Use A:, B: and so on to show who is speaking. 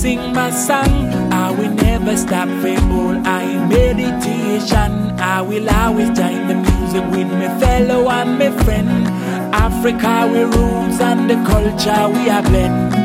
A: sing my song. I will never stop for all I meditation. I will always join the music with my fellow and my friend. Africa we roots and the culture we are blend.